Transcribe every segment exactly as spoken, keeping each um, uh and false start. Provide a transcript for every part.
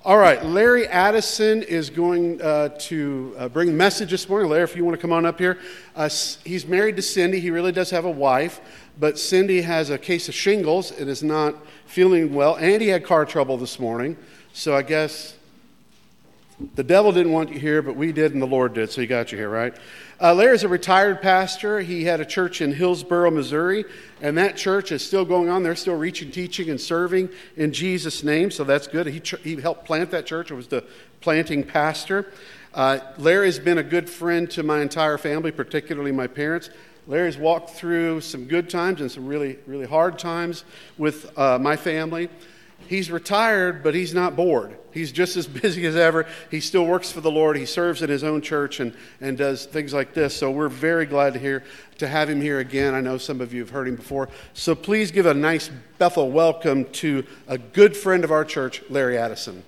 All right, Larry Addison is going uh, to uh, bring a message this morning. Larry, if you want to come on up here. Uh, he's married to Cindy. He really does have a wife, but Cindy has a case of shingles and is not feeling well, and he had car trouble this morning. So I guess the devil didn't want you here, but we did and the Lord did, so he got you here, right? Uh, Larry's a retired pastor. He had a church in Hillsboro, Missouri, and that church is still going on. They're still reaching, teaching, and serving in Jesus' name, so that's good. He, ch- he helped plant that church. It was the planting pastor. Uh, Larry's been a good friend to my entire family, particularly my parents. Larry's walked through some good times and some really, really hard times with uh, my family. He's retired, but he's not bored. He's just as busy as ever. He still works for the Lord. He serves in his own church and, and does things like this. So we're very glad to hear to have him here again. I know some of you have heard him before. So please give a nice Bethel welcome to a good friend of our church, Larry Addison.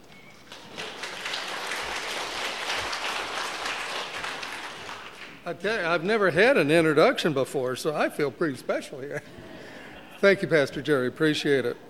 I tell you, I've never had an introduction before, so I feel pretty special here. Thank you, Pastor Jerry. Appreciate it.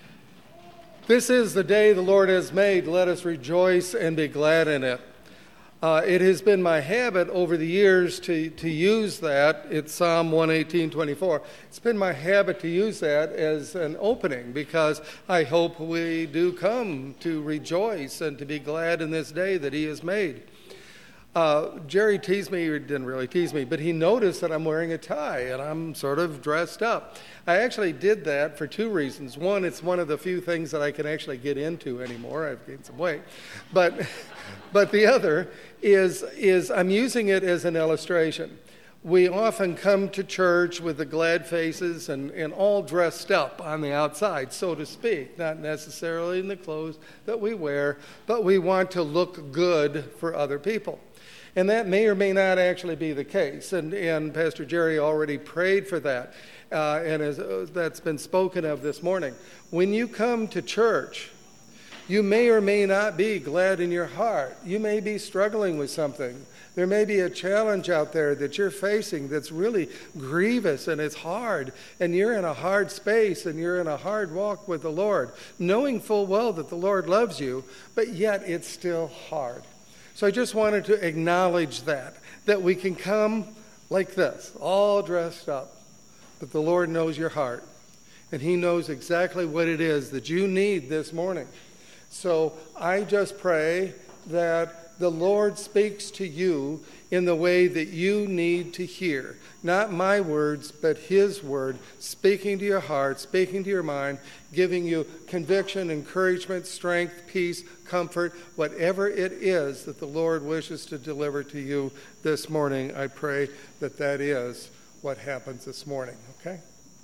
This is the day the Lord has made. Let us rejoice and be glad in it. Uh, it has been my habit over the years to, to use that. It's Psalm one eighteen twenty-four. It's been my habit to use that as an opening because I hope we do come to rejoice and to be glad in this day that He has made. Uh, Jerry teased me, or didn't really tease me, but he noticed that I'm wearing a tie and I'm sort of dressed up. I actually did that for two reasons. One, it's one of the few things that I can actually get into anymore. I've gained some weight. But but the other is, is I'm using it as an illustration. We often come to church with the glad faces and, and all dressed up on the outside, so to speak, not necessarily in the clothes that we wear, but we want to look good for other people. And that may or may not actually be the case. And, and Pastor Jerry already prayed for that. Uh, and as, uh, that's been spoken of this morning. When you come to church, you may or may not be glad in your heart. You may be struggling with something. There may be a challenge out there that you're facing that's really grievous and it's hard. And you're in a hard space and you're in a hard walk with the Lord, knowing full well that the Lord loves you, but yet it's still hard. So I just wanted to acknowledge that, that we can come like this, all dressed up, but the Lord knows your heart, and He knows exactly what it is that you need this morning. So I just pray that the Lord speaks to you in the way that you need to hear. Not my words, but His word, speaking to your heart, speaking to your mind, giving you conviction, encouragement, strength, peace, comfort, whatever it is that the Lord wishes to deliver to you this morning. I pray that that is what happens this morning, okay?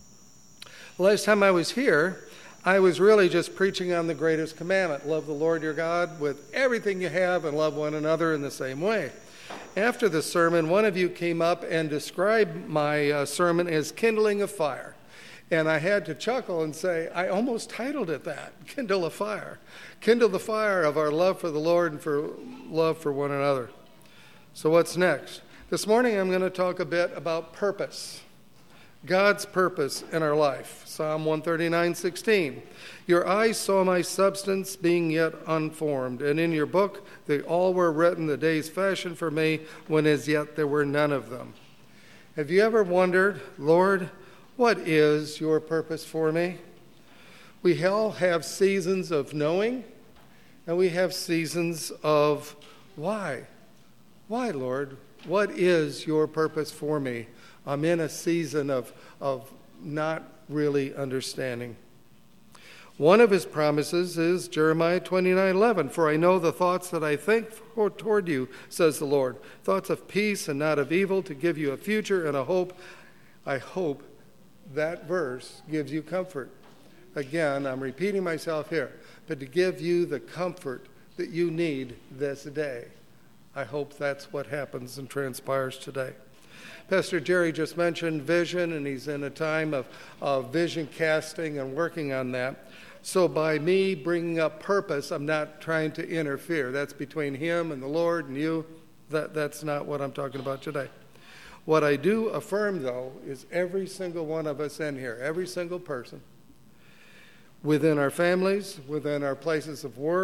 Last time I was here, I was really just preaching on the greatest commandment. Love the Lord your God with everything you have and love one another in the same way. After the sermon, one of you came up and described my uh, sermon as kindling a fire. And I had to chuckle and say, I almost titled it that, Kindle a Fire. Kindle the fire of our love for the Lord and for love for one another. So what's next? This morning I'm going to talk a bit about purpose. God's purpose in our life. Psalm one thirty-nine sixteen. Your eyes saw my substance being yet unformed, and in your book they all were written, the days fashioned for me, when as yet there were none of them. Have you ever wondered, Lord, what is your purpose for me? We all have seasons of knowing, and we have seasons of why. Why, Lord? What is your purpose for me? I'm in a season of, of not really understanding. One of his promises is Jeremiah twenty-nine eleven. For I know the thoughts that I think for, toward you, says the Lord. Thoughts of peace and not of evil, to give you a future and a hope. I hope that verse gives you comfort. Again, I'm repeating myself here, but to give you the comfort that you need this day. I hope that's what happens and transpires today. Pastor Jerry just mentioned vision, and he's in a time of, of vision casting and working on that. So by me bringing up purpose, I'm not trying to interfere. That's between him and the Lord and you. That, that's not what I'm talking about today. What I do affirm, though, is every single one of us in here, every single person, within our families, within our places of work,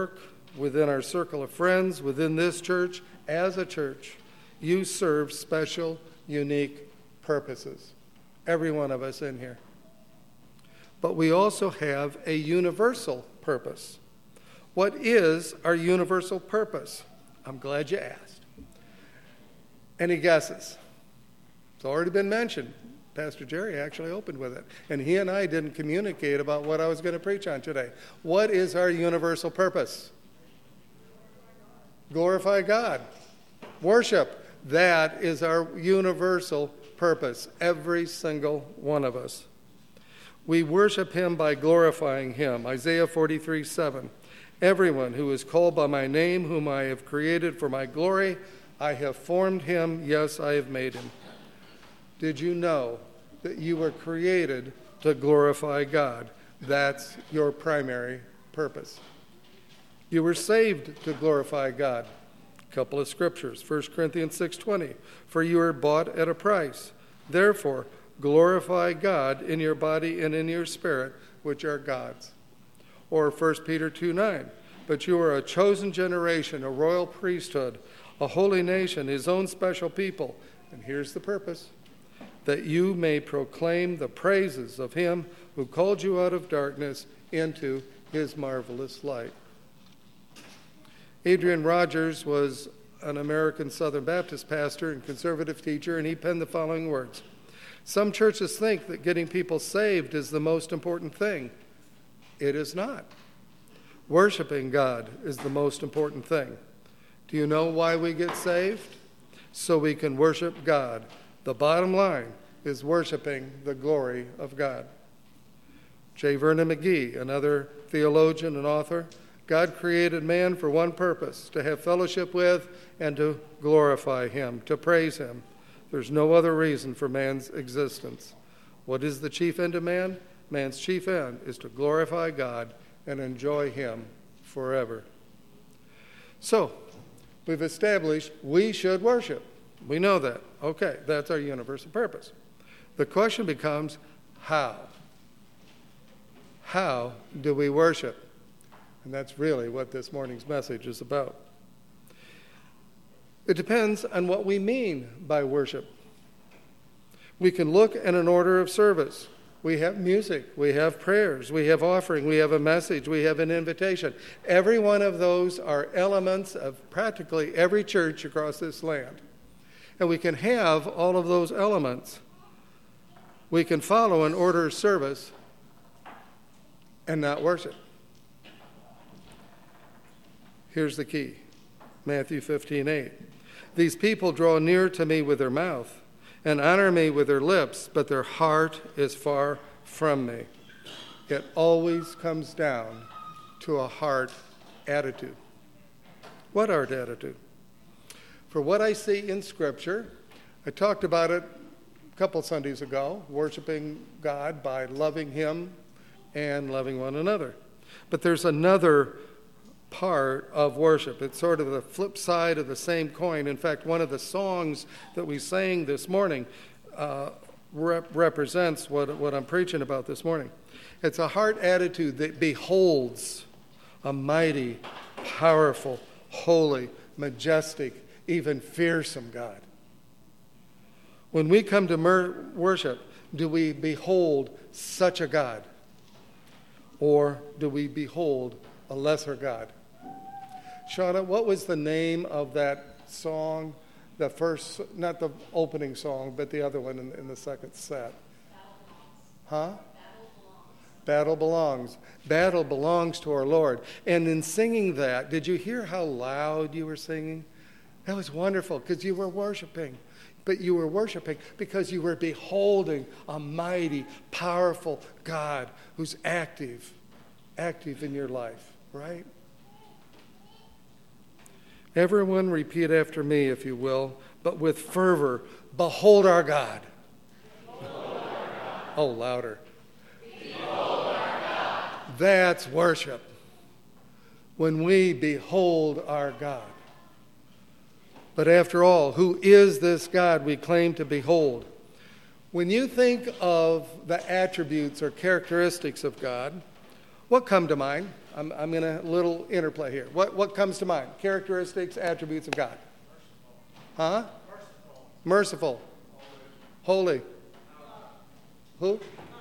within our circle of friends, within this church, as a church, you serve special, unique purposes. Every one of us in here. But we also have a universal purpose. What is our universal purpose? I'm glad you asked. Any guesses? It's already been mentioned. Pastor Jerry actually opened with it. And he and I didn't communicate about what I was going to preach on today. What is our universal purpose? Glorify God. Worship. That is our universal purpose. Every single one of us. We worship him by glorifying him. Isaiah forty-three seven. Everyone who is called by my name, whom I have created for my glory, I have formed him. Yes, I have made him. Did you know that you were created to glorify God? That's your primary purpose. You were saved to glorify God. A couple of scriptures. First Corinthians six twenty. For you were bought at a price. Therefore, glorify God in your body and in your spirit, which are God's. Or First Peter two nine. But you are a chosen generation, a royal priesthood, a holy nation, his own special people. And here's the purpose. That you may proclaim the praises of him who called you out of darkness into his marvelous light. Adrian Rogers was an American Southern Baptist pastor and conservative teacher, and he penned the following words. Some churches think that getting people saved is the most important thing. It is not. Worshiping God is the most important thing. Do you know why we get saved? So we can worship God. The bottom line is worshiping the glory of God. J. Vernon McGee, another theologian and author, God created man for one purpose, to have fellowship with and to glorify him, to praise him. There's no other reason for man's existence. What is the chief end of man? Man's chief end is to glorify God and enjoy him forever. So, we've established we should worship. We know that. Okay, that's our universal purpose. The question becomes, how? How do we worship? And that's really what this morning's message is about. It depends on what we mean by worship. We can look at an order of service. We have music, we have prayers, we have offering, we have a message, we have an invitation. Every one of those are elements of practically every church across this land. And we can have all of those elements. We can follow an order of service and not worship. Here's the key. Matthew fifteen eight. These people draw near to me with their mouth and honor me with their lips, but their heart is far from me. It always comes down to a heart attitude. What heart attitude? For what I see in Scripture, I talked about it a couple Sundays ago, worshiping God by loving him and loving one another. But there's another part of worship. It's sort of the flip side of the same coin. In fact, one of the songs that we sang this morning uh, rep- represents what, what I'm preaching about this morning. It's a heart attitude that beholds a mighty, powerful, holy, majestic, even fearsome God. When we come to mer- worship, do we behold such a God? Or do we behold a lesser God? Shauna, what was the name of that song? The first, not the opening song, but the other one in, in the second set. Huh? Battle belongs. Battle belongs to our Lord. And in singing that, did you hear how loud you were singing? That was wonderful because you were worshiping. But you were worshiping because you were beholding a mighty, powerful God who's active, active in your life, right? Everyone repeat after me, if you will, but with fervor, behold our God. Behold our God. Oh, louder. Behold our God. That's worship. When we behold our God. But after all, who is this God we claim to behold? When you think of the attributes or characteristics of God, what come to mind? I'm, I'm going to, a little interplay here. What, what comes to mind? Characteristics, attributes of God. Huh? Merciful. Merciful. Holy. Who?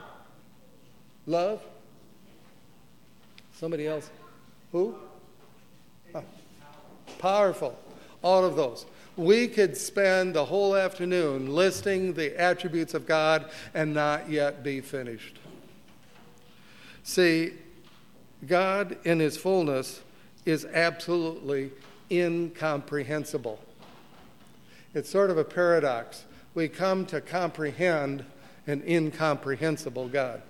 Love. Somebody else. Who? Oh. Powerful. All of those. We could spend the whole afternoon listing the attributes of God and not yet be finished. See, God in his fullness is absolutely incomprehensible. It's sort of a paradox. We come to comprehend an incomprehensible God.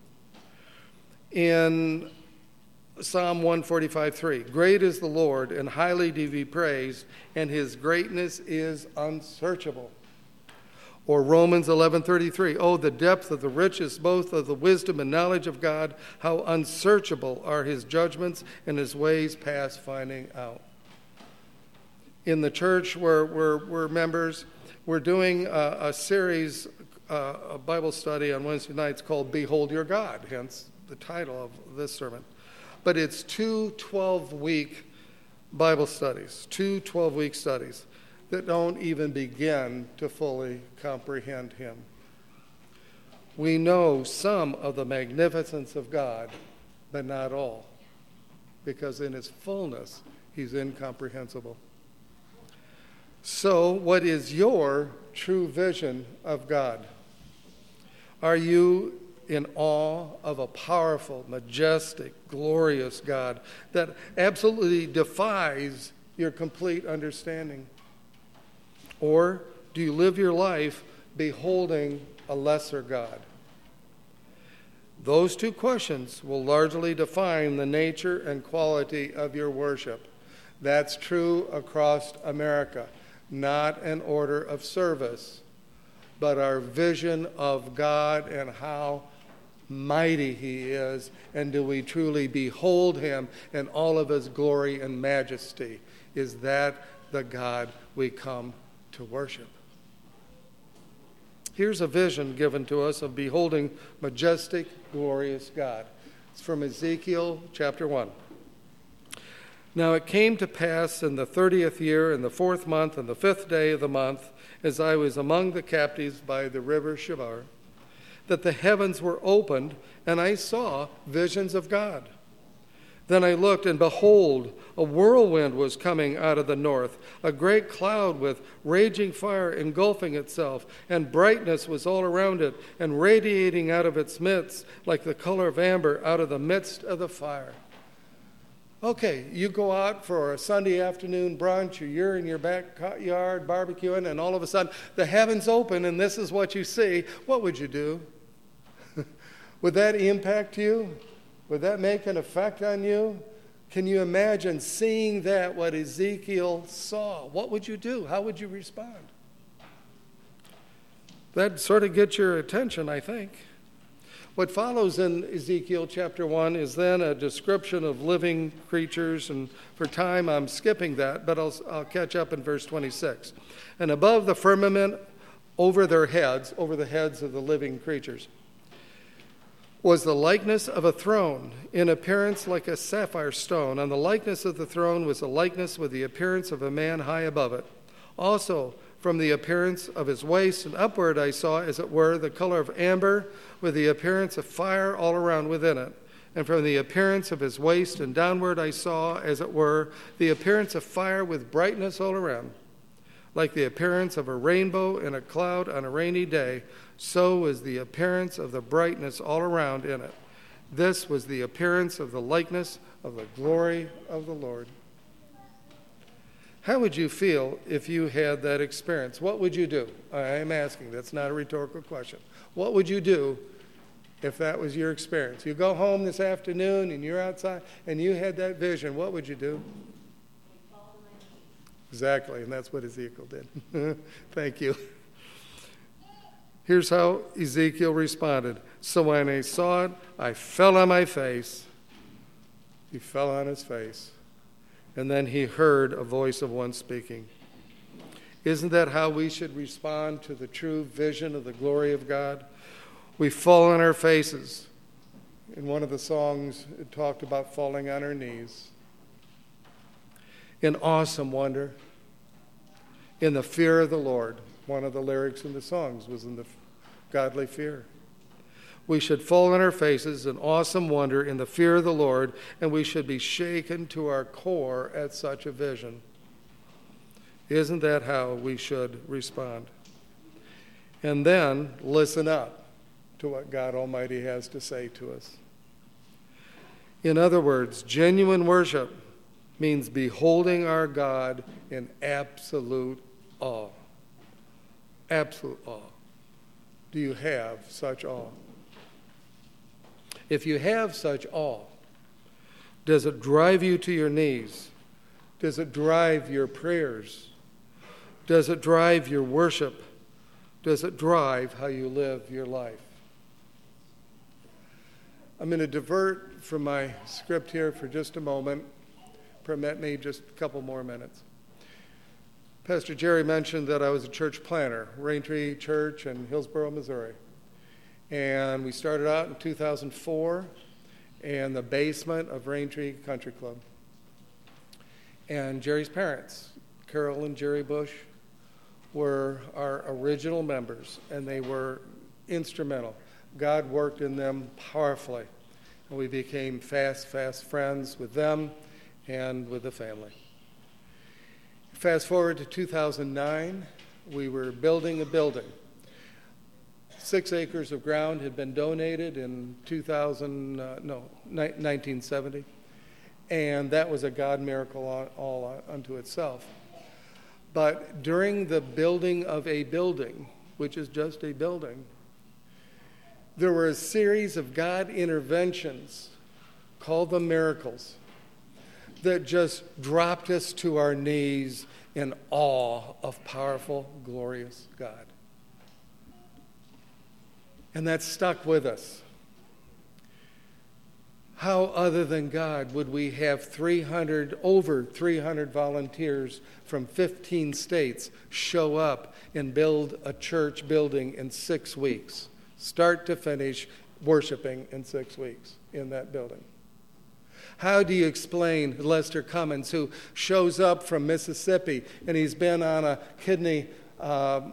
In Psalm one forty-five three, great is the Lord and highly to be praised, and his greatness is unsearchable. Or Romans eleven thirty-three, oh, the depth of the riches, both of the wisdom and knowledge of God, how unsearchable are his judgments and his ways past finding out. In the church where we're, we're members, we're doing a, a series, uh, a Bible study on Wednesday nights called Behold Your God, hence the title of this sermon. But it's two twelve-week Bible studies, two twelve-week studies that don't even begin to fully comprehend him. We know some of the magnificence of God, but not all, because in his fullness, he's incomprehensible. So, what is your true vision of God? Are you in awe of a powerful, majestic, glorious God that absolutely defies your complete understanding? Or do you live your life beholding a lesser God? Those two questions will largely define the nature and quality of your worship. That's true across America, not an order of service, but our vision of God and how mighty he is, and do we truly behold him in all of his glory and majesty? Is that the God we come to worship? Here's a vision given to us of beholding majestic, glorious God. It's from Ezekiel chapter one. Now it came to pass in the thirtieth year, in the fourth month, and the fifth day of the month, as I was among the captives by the river Chebar, that the heavens were opened, and I saw visions of God. Then I looked, and behold, a whirlwind was coming out of the north, a great cloud with raging fire engulfing itself, and brightness was all around it, and radiating out of its midst like the color of amber out of the midst of the fire. Okay, you go out for a Sunday afternoon brunch, or you're in your backyard barbecuing, and all of a sudden the heavens open, and this is what you see. What would you do? Would that impact you? Would that make an effect on you? Can you imagine seeing that, what Ezekiel saw? What would you do? How would you respond? That sort of gets your attention, I think. What follows in Ezekiel chapter one is then a description of living creatures, and for time I'm skipping that, but I'll, I'll catch up in verse twenty-six. And above the firmament over their heads, over the heads of the living creatures, was the likeness of a throne, in appearance like a sapphire stone. On the likeness of the throne was a likeness with the appearance of a man high above it. Also, from the appearance of his waist and upward I saw, as it were, the color of amber, with the appearance of fire all around within it. And from the appearance of his waist and downward I saw, as it were, the appearance of fire with brightness all around. Like the appearance of a rainbow in a cloud on a rainy day, so was the appearance of the brightness all around in it. This was the appearance of the likeness of the glory of the Lord. How would you feel if you had that experience? What would you do? I am asking. That's not a rhetorical question. What would you do if that was your experience? You go home this afternoon and you're outside and you had that vision. What would you do? Exactly, and that's what Ezekiel did. Thank you. Here's how Ezekiel responded. So when I saw it, I fell on my face. He fell on his face. And then he heard a voice of one speaking. Isn't that how we should respond to the true vision of the glory of God? We fall on our faces In one of the songs, it talked about falling on her knees in awesome wonder, in the fear of the Lord. One of the lyrics in the songs was in the godly fear. We should fall on our faces in awesome wonder in the fear of the Lord, and we should be shaken to our core at such a vision. Isn't that how we should respond? And then listen up to what God Almighty has to say to us. In other words, genuine worship means beholding our God in absolute awe. Absolute awe. Do you have such awe? If you have such awe, does it drive you to your knees? Does it drive your prayers? Does it drive your worship? Does it drive how you live your life? I'm going to divert from my script here for just a moment. Permit me just a couple more minutes. Pastor Jerry mentioned that I was a church planner, Raintree Church in Hillsboro, Missouri. And we started out in two thousand four in the basement of Raintree Country Club. And Jerry's parents, Carol and Jerry Bush, were our original members, and they were instrumental. God worked in them powerfully, and we became fast, fast friends with them and with the family. Fast forward to two thousand nine, we were building a building. Six acres of ground had been donated in two thousand, uh, no, ni- nineteen seventy, and that was a God miracle all, all unto itself. But during the building of a building, which is just a building, there were a series of God interventions, called them miracles, that just dropped us to our knees in awe of powerful, glorious God. And that stuck with us. How other than God would we have three hundred, over three hundred volunteers from fifteen states show up and build a church building in six weeks, start to finish, worshiping in six weeks in that building? How do you explain Lester Cummins, who shows up from Mississippi, and he's been on a kidney um,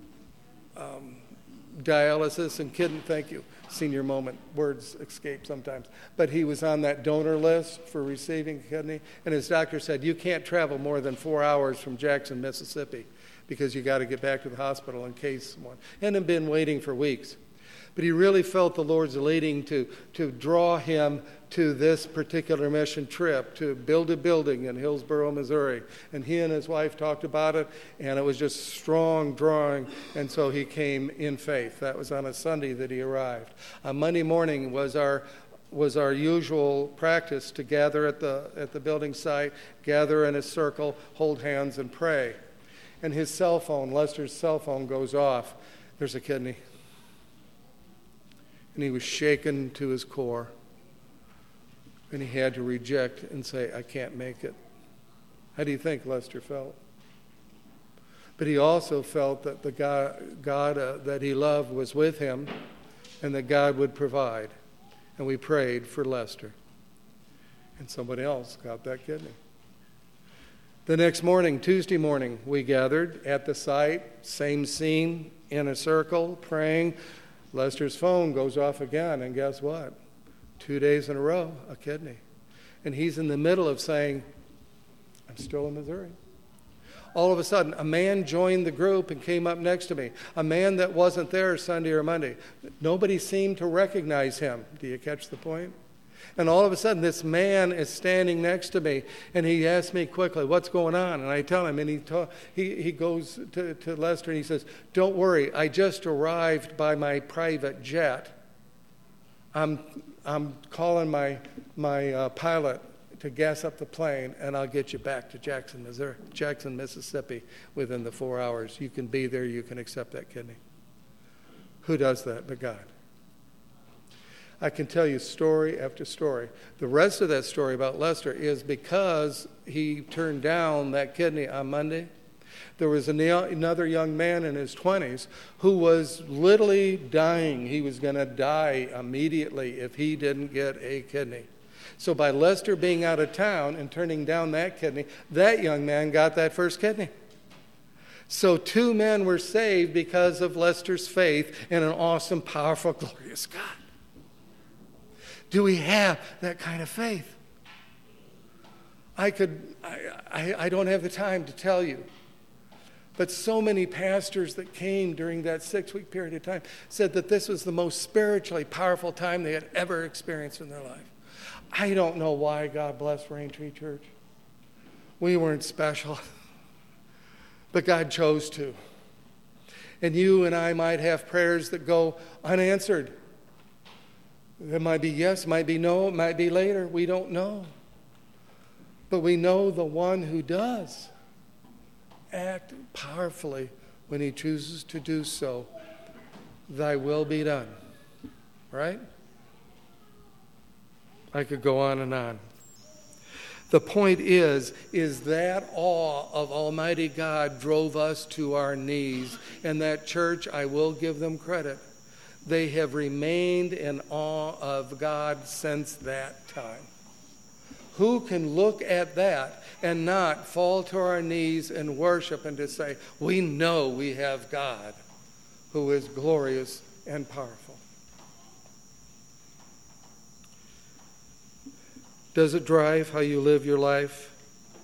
um, dialysis and kidney, thank you, senior moment, words escape sometimes. But he was on that donor list for receiving kidney, and his doctor said, you can't travel more than four hours from Jackson, Mississippi, because you got to get back to the hospital in case one. And had been waiting for weeks. But he really felt the Lord's leading to, to draw him to this particular mission trip, to build a building in Hillsboro, Missouri. And he and his wife talked about it, and it was just strong drawing, and so he came in faith. That was on a Sunday that he arrived. On Monday morning was our was our usual practice to gather at the at the building site, gather in a circle, hold hands, and pray. And his cell phone, Lester's cell phone, goes off. There's a kidney. And he was shaken to his core. And he had to reject and say, I can't make it. How do you think Lester felt? But he also felt that the God, God uh, that he loved was with him, and that God would provide. And we prayed for Lester. And somebody else got that kidney. The next morning, Tuesday morning, we gathered at the site, same scene, in a circle, praying. Lester's phone goes off again, and guess what? Two days in a row, a kidney. And he's in the middle of saying, I'm still in Missouri. All of a sudden, a man joined the group and came up next to me. A man that wasn't there Sunday or Monday. Nobody seemed to recognize him. Do you catch the point? And all of a sudden, this man is standing next to me, and he asks me quickly, what's going on? And I tell him, and he ta- he, he goes to, to Lester, and he says, don't worry, I just arrived by my private jet. I'm I'm calling my, my uh, pilot to gas up the plane, and I'll get you back to Jackson, Missouri, Jackson, Mississippi, within the four hours. You can be there, you can accept that kidney. Who does that but God? I can tell you story after story. The rest of that story about Lester is because he turned down that kidney on Monday. There was another young man in his twenties who was literally dying. He was going to die immediately if he didn't get a kidney. So by Lester being out of town and turning down that kidney, that young man got that first kidney. So two men were saved because of Lester's faith in an awesome, powerful, glorious God. Do we have that kind of faith? I could, I, I, I don't have the time to tell you. But so many pastors that came during that six-week period of time said that this was the most spiritually powerful time they had ever experienced in their life. I don't know why God bless Rain Tree Church. We weren't special, but God chose to. And you and I might have prayers that go unanswered. It might be yes, might be no, it might be later. We don't know. But we know the one who does act powerfully when he chooses to do so. Thy will be done. Right? I could go on and on. The point is, is that awe of Almighty God drove us to our knees. And that church, I will give them credit. They have remained in awe of God since that time. Who can look at that and not fall to our knees and worship and to say, we know we have God who is glorious and powerful? Does it drive how you live your life?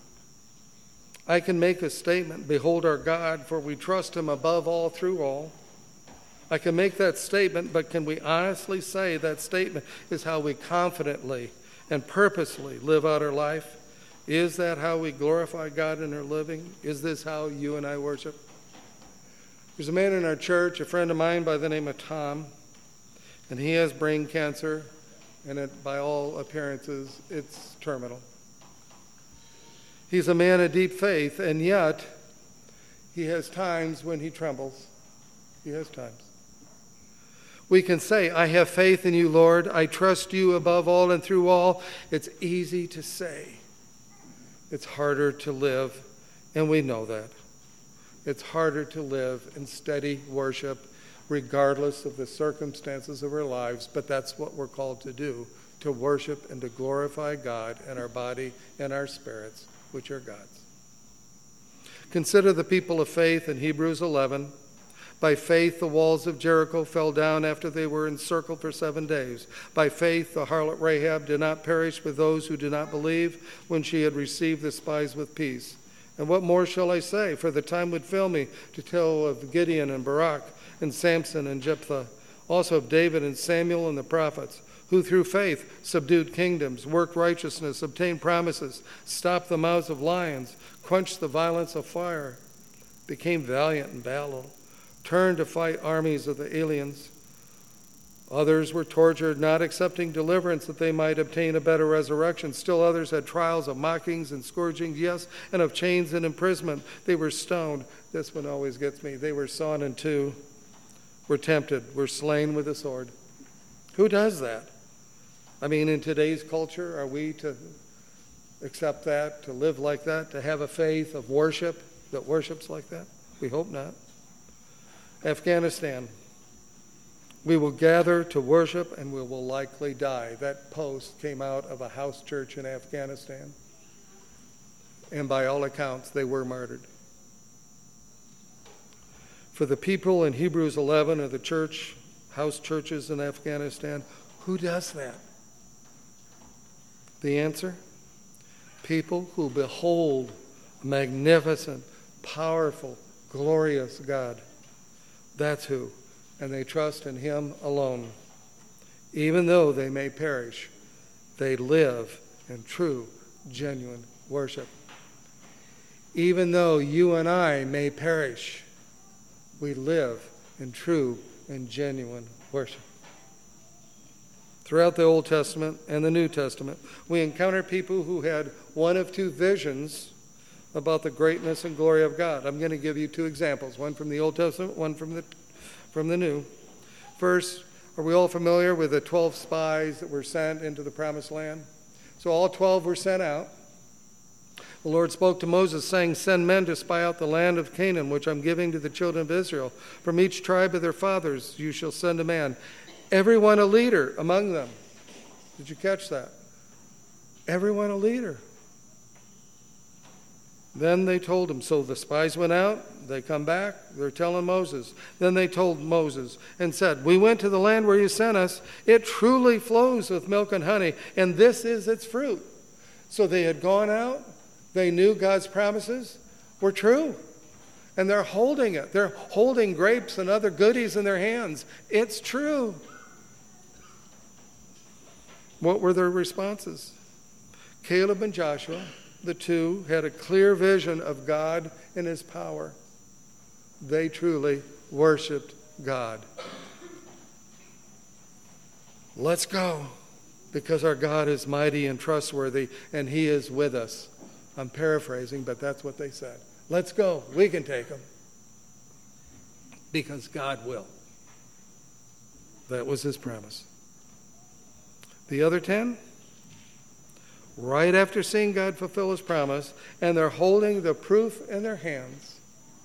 I can make a statement, behold our God, for we trust him above all through all. I can make that statement, but can we honestly say that statement is how we confidently and purposely live out our life? Is that how we glorify God in our living? Is this how you and I worship? There's a man in our church, a friend of mine by the name of Tom, and he has brain cancer, and it, by all appearances, it's terminal. He's a man of deep faith, and yet he has times when he trembles. He has times. We can say, I have faith in you, Lord. I trust you above all and through all. It's easy to say. It's harder to live, and we know that. It's harder to live in steady worship, regardless of the circumstances of our lives, but that's what we're called to do, to worship and to glorify God in our body and our spirits, which are God's. Consider the people of faith in Hebrews eleven. By faith, the walls of Jericho fell down after they were encircled for seven days. By faith, the harlot Rahab did not perish with those who did not believe when she had received the spies with peace. And what more shall I say? For the time would fail me to tell of Gideon and Barak and Samson and Jephthah, also of David and Samuel and the prophets, who through faith subdued kingdoms, worked righteousness, obtained promises, stopped the mouths of lions, quenched the violence of fire, became valiant in battle, turned to fight armies of the aliens. Others were tortured, not accepting deliverance that they might obtain a better resurrection. Still others had trials of mockings and scourgings, yes, and of chains and imprisonment. They were stoned. This one always gets me. They were sawn in two, were tempted, were slain with a sword. Who does that? I mean, in today's culture, are we to accept that, to live like that, to have a faith of worship that worships like that? We hope not. Afghanistan. We will gather to worship and we will likely die. That post came out of a house church in Afghanistan. And by all accounts, they were martyred. For the people in Hebrews eleven or the church, house churches in Afghanistan, who does that? The answer? People who behold a magnificent, powerful, glorious God. That's who. And they trust in him alone. Even though they may perish, they live in true, genuine worship. Even though you and I may perish, we live in true and genuine worship. Throughout the Old Testament and the New Testament, we encounter people who had one of two visions about the greatness and glory of God. I'm going to give you two examples, one from the Old Testament, one from the from the New. First, are we all familiar with the twelve spies that were sent into the Promised Land? So all twelve were sent out. The Lord spoke to Moses, saying, "Send men to spy out the land of Canaan, which I'm giving to the children of Israel. From each tribe of their fathers you shall send a man, everyone a leader among them." Did you catch that? Everyone a leader. Then they told him. So the spies went out. They come back. They're telling Moses. Then they told Moses and said, "We went to the land where you sent us. It truly flows with milk and honey, and this is its fruit." So they had gone out. They knew God's promises were true. And they're holding it. They're holding grapes and other goodies in their hands. It's true. What were their responses? Caleb and Joshua, the two, had a clear vision of God and his power. They truly worshiped God. Let's go, because our God is mighty and trustworthy, and he is with us. I'm paraphrasing, but that's what they said. Let's go. We can take them. Because God will. That was his promise. The other ten, right after seeing God fulfill his promise, and they're holding the proof in their hands.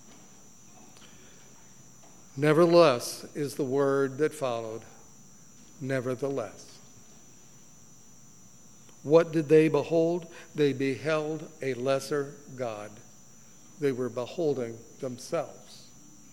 Nevertheless is the word that followed. Nevertheless. What did they behold? They beheld a lesser God. They were beholding themselves.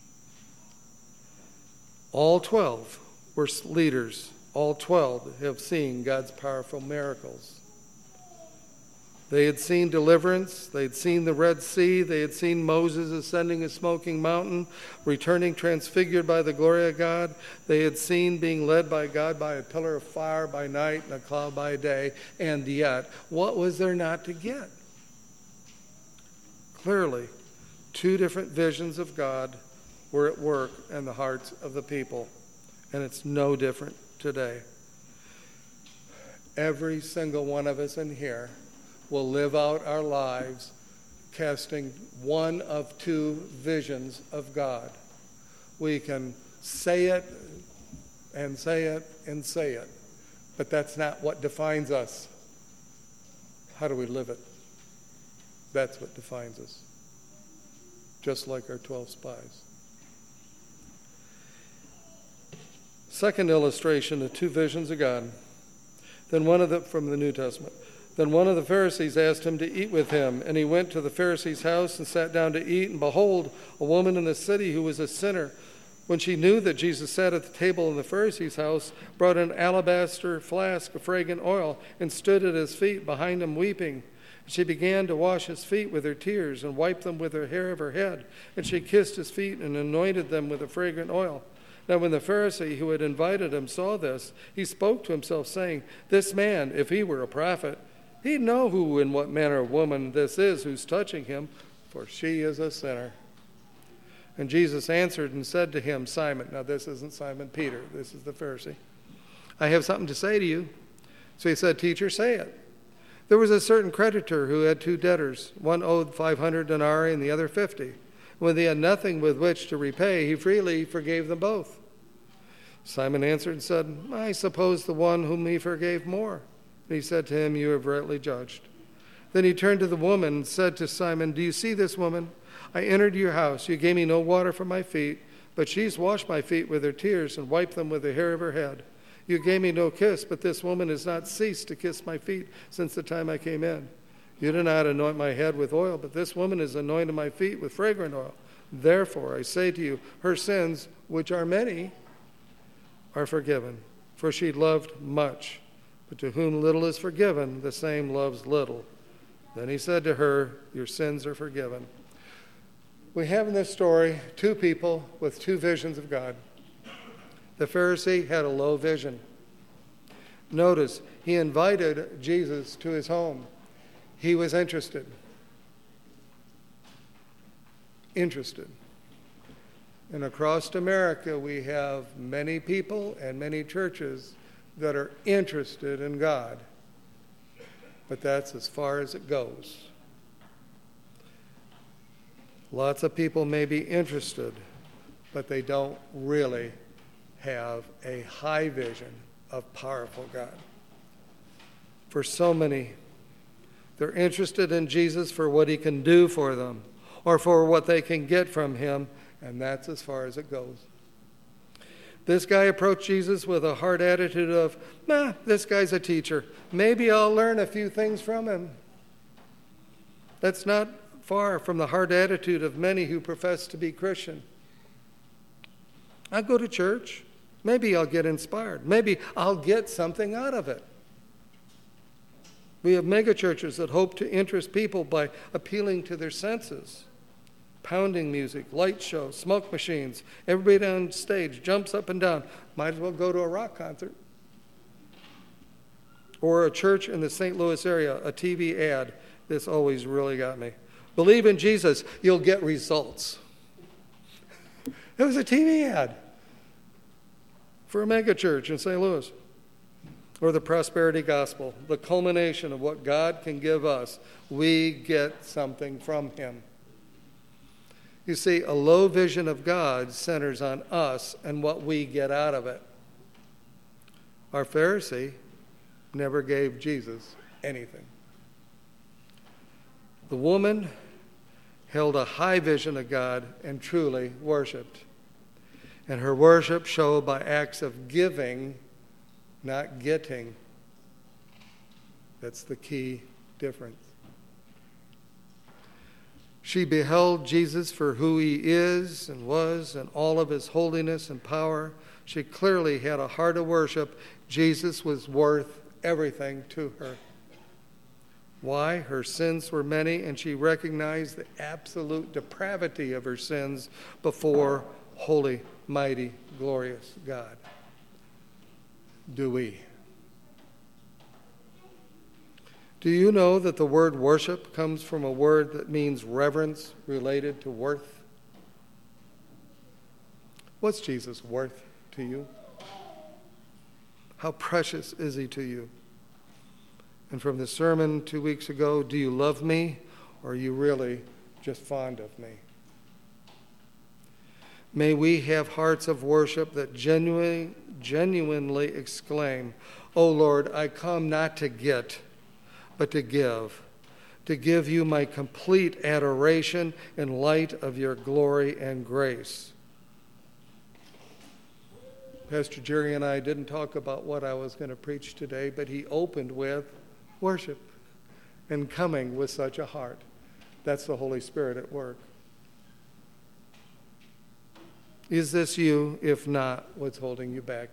All twelve were leaders. All twelve have seen God's powerful miracles. They had seen deliverance. They had seen the Red Sea. They had seen Moses ascending a smoking mountain, returning transfigured by the glory of God. They had seen being led by God by a pillar of fire by night and a cloud by day. And yet, what was there not to get? Clearly, two different visions of God were at work in the hearts of the people. And it's no different today. Every single one of us in here will live out our lives casting one of two visions of God. We can say it and say it and say it, but that's not what defines us. How do we live it? That's what defines us. Just like our twelve spies. Second illustration of two visions of God. Then one of the, from the New Testament. Then one of the Pharisees asked him to eat with him, and he went to the Pharisee's house and sat down to eat. And behold, a woman in the city who was a sinner, when she knew that Jesus sat at the table in the Pharisee's house, brought an alabaster flask of fragrant oil and stood at his feet behind him weeping. She began to wash his feet with her tears and wiped them with the hair of her head. And she kissed his feet and anointed them with the fragrant oil. Now when the Pharisee who had invited him saw this, he spoke to himself, saying, "This man, if he were a prophet, he'd know who and what manner of woman this is who's touching him, for she is a sinner." And Jesus answered and said to him, Simon, now this isn't Simon Peter, this is the Pharisee, "I have something to say to you." So he said, "Teacher, say it." There was a certain creditor who had two debtors. One owed five hundred denarii and the other fifty. When they had nothing with which to repay, he freely forgave them both. Simon answered and said, "I suppose the one whom he forgave more." And he said to him, "You have rightly judged." Then he turned to the woman and said to Simon, "Do you see this woman? I entered your house. You gave me no water for my feet, but she's washed my feet with her tears and wiped them with the hair of her head. You gave me no kiss, but this woman has not ceased to kiss my feet since the time I came in. You did not anoint my head with oil, but this woman has anointed my feet with fragrant oil. Therefore, I say to you, her sins, which are many, are forgiven, for she loved much. But to whom little is forgiven, the same loves little." Then he said to her, "Your sins are forgiven." We have in this story two people with two visions of God. The Pharisee had a low vision. Notice, he invited Jesus to his home. He was interested. Interested. And across America, we have many people and many churches that are interested in God. But that's as far as it goes. Lots of people may be interested, but they don't really have a high vision of powerful God. For so many, They're interested in Jesus for what he can do for them or for what they can get from him, and that's as far as it goes. This guy approached Jesus with a hard attitude of, nah, this guy's a teacher. Maybe I'll learn a few things from him. That's not far from the hard attitude of many who profess to be Christian. I'll go to church. Maybe I'll get inspired. Maybe I'll get something out of it. We have mega churches that hope to interest people by appealing to their senses. Pounding music, light shows, smoke machines. Everybody on stage jumps up and down. Might as well go to a rock concert. Or a church in the Saint Louis area, a T V ad. This always really got me. Believe in Jesus, you'll get results. It was a T V ad for a mega church in Saint Louis. Or the prosperity gospel, the culmination of what God can give us. We get something from him. You see, a low vision of God centers on us and what we get out of it. Our Pharisee never gave Jesus anything. The woman held a high vision of God and truly worshiped. And her worship showed by acts of giving, not getting. That's the key difference. She beheld Jesus for who he is and was and all of his holiness and power. She clearly had a heart of worship. Jesus was worth everything to her. Why? Her sins were many, and she recognized the absolute depravity of her sins before holy, mighty, glorious God. Do we? Do you know that the word worship comes from a word that means reverence related to worth? What's Jesus worth to you? How precious is he to you? And from the sermon two weeks ago, do you love me, or are you really just fond of me? May we have hearts of worship that genuinely, genuinely exclaim, "Oh Lord, I come not to get, but to give, to give you my complete adoration in light of your glory and grace." Pastor Jerry and I didn't talk about what I was going to preach today, but he opened with worship and coming with such a heart. That's the Holy Spirit at work. Is this you? If not, what's holding you back?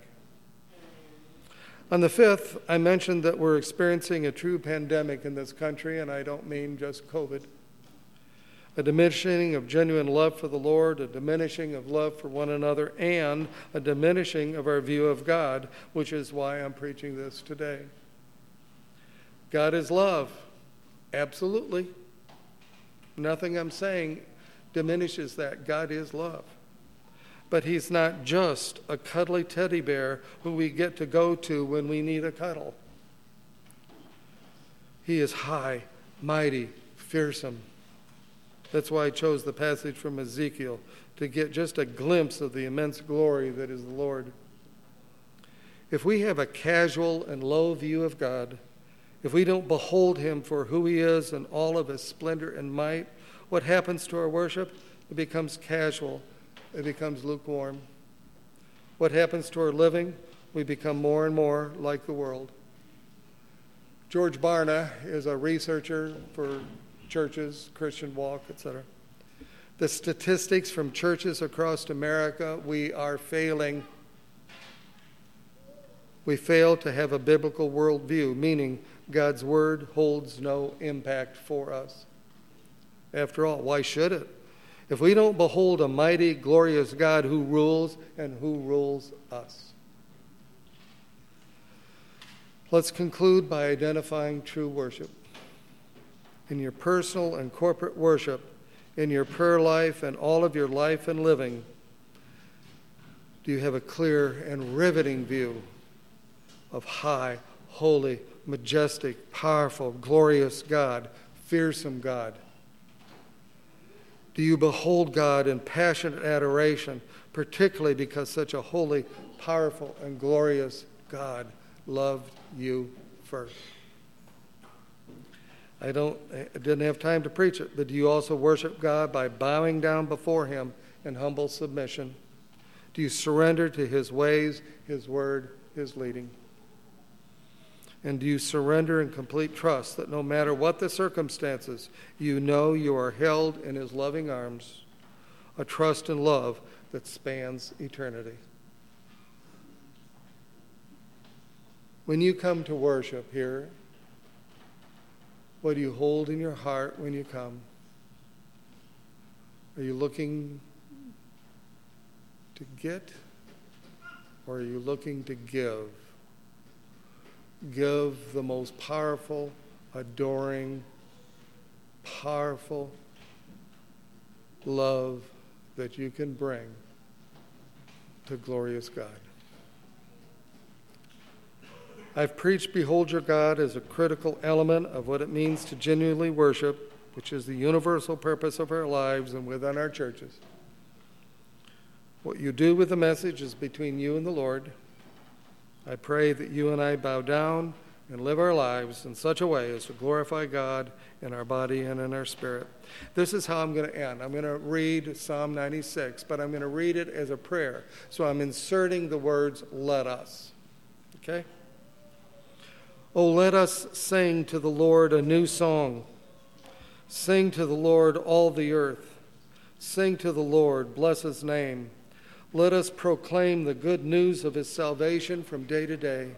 On the fifth, I mentioned that we're experiencing a true pandemic in this country, and I don't mean just COVID. A diminishing of genuine love for the Lord, a diminishing of love for one another, and a diminishing of our view of God, which is why I'm preaching this today. God is love. Absolutely. Nothing I'm saying diminishes that. God is love. But he's not just a cuddly teddy bear who we get to go to when we need a cuddle. He is high, mighty, fearsome. That's why I chose the passage from Ezekiel, to get just a glimpse of the immense glory that is the Lord. If we have a casual and low view of God, if we don't behold him for who he is and all of his splendor and might, what happens to our worship? It becomes casual. It becomes lukewarm. What happens to our living? We become more and more like the world. George Barna is a researcher for churches, Christian Walk, et cetera. The statistics from churches across America, we are failing. We fail to have a biblical worldview, meaning God's word holds no impact for us. After all, why should it? If we don't behold a mighty, glorious God who rules and who rules us. Let's conclude by identifying true worship. In your personal and corporate worship, in your prayer life and all of your life and living, do you have a clear and riveting view of high, holy, majestic, powerful, glorious God, fearsome God? Do you behold God in passionate adoration, particularly because such a holy, powerful, and glorious God loved you first? I don't, I didn't have time to preach it, but do you also worship God by bowing down before him in humble submission? Do you surrender to his ways, his word, his leading? And do you surrender in complete trust that no matter what the circumstances, you know you are held in his loving arms, a trust and love that spans eternity? When you come to worship here, what do you hold in your heart when you come? Are you looking to get, or are you looking to give? Give the most powerful, adoring, powerful love that you can bring to glorious God. I've preached Behold Your God as a critical element of what it means to genuinely worship, which is the universal purpose of our lives and within our churches. What you do with the message is between you and the Lord. I pray that you and I bow down and live our lives in such a way as to glorify God in our body and in our spirit. This is how I'm going to end. I'm going to read Psalm ninety-six, but I'm going to read it as a prayer. So I'm inserting the words, let us. Okay? Oh, let us sing to the Lord a new song. Sing to the Lord all the earth. Sing to the Lord, bless his name. Let us proclaim the good news of his salvation from day to day.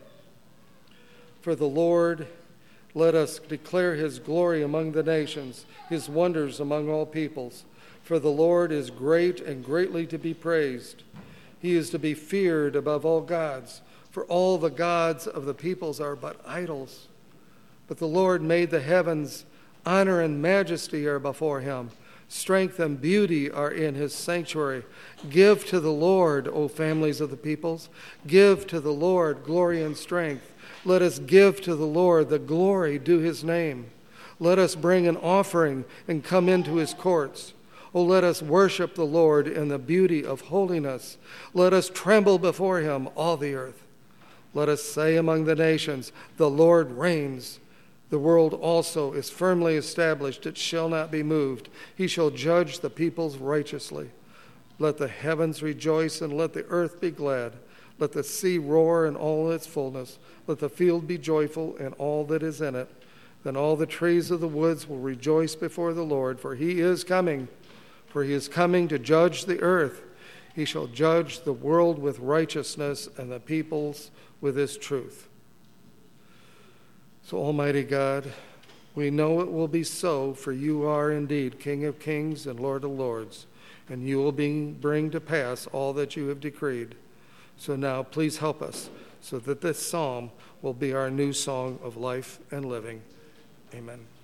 For the Lord, let us declare his glory among the nations, his wonders among all peoples. For the Lord is great and greatly to be praised. He is to be feared above all gods. For all the gods of the peoples are but idols. But the Lord made the heavens. Honor and majesty are before him. Strength and beauty are in his sanctuary. Give to the Lord, O families of the peoples. Give to the Lord glory and strength. Let us give to the Lord the glory due his name. Let us bring an offering and come into his courts. O let us worship the Lord in the beauty of holiness. Let us tremble before him, all the earth. Let us say among the nations, the Lord reigns. The world also is firmly established. It shall not be moved. He shall judge the peoples righteously. Let the heavens rejoice and let the earth be glad. Let the sea roar in all its fullness. Let the field be joyful and all that is in it. Then all the trees of the woods will rejoice before the Lord, for he is coming. For he is coming to judge the earth. He shall judge the world with righteousness and the peoples with his truth. So, Almighty God, we know it will be so, for you are indeed King of kings and Lord of lords, and you will be, bring to pass all that you have decreed. So now please help us so that this psalm will be our new song of life and living. Amen.